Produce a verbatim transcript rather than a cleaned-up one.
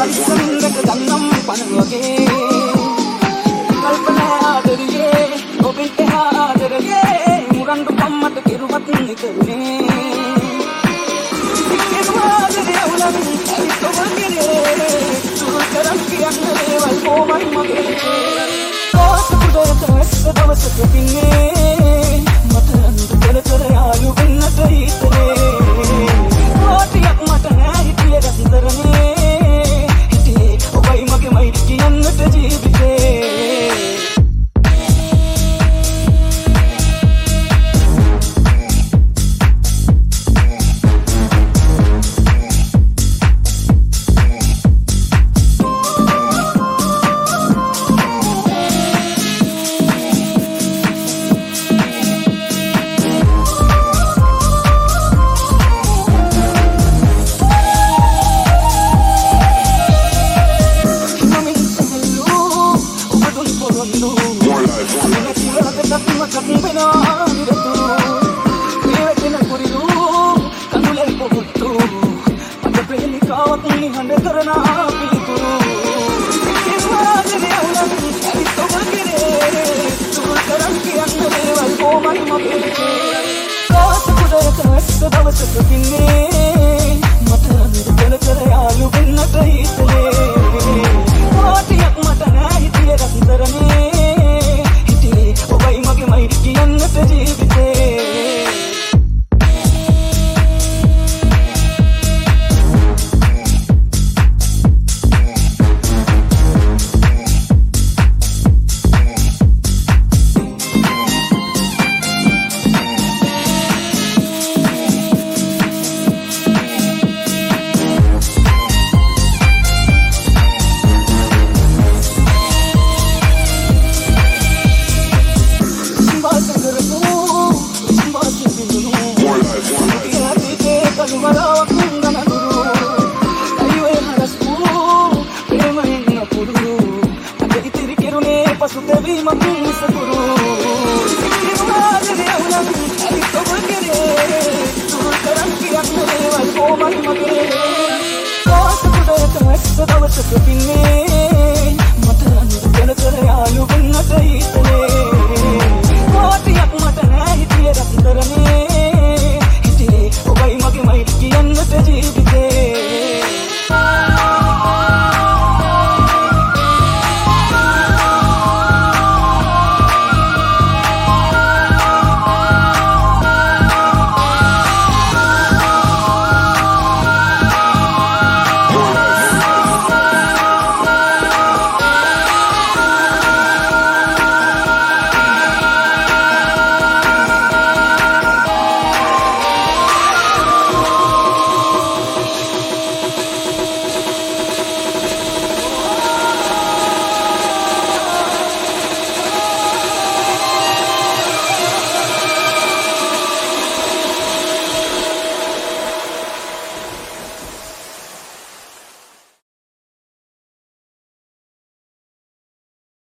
ඉස්සමින්දක ගන්නම් පණ වගේ කල්පනා ආදරයේ ඔබෙන් එහා ආදරයේ මුරන්ඩු කම්මට කෙරුවත් නිකරුනේ ඉක්කෙරුවාදරේ අවුලන් ඇවිත් ඔබගෙනේ සුරු කරන් කියන්න දේවල් කොමයි මගේ කෝස පුදයට ඇස්ස දවසක පින්නේ මට අඳු කර කර යාළු වෙන්නට හිතනේ ඕටියක් මට නෑ හිතියේ රසතරනේ හිතේ ඔබයි මගේ මයි කියන්නට ජීවිතේ Mata anu kena kena alu benar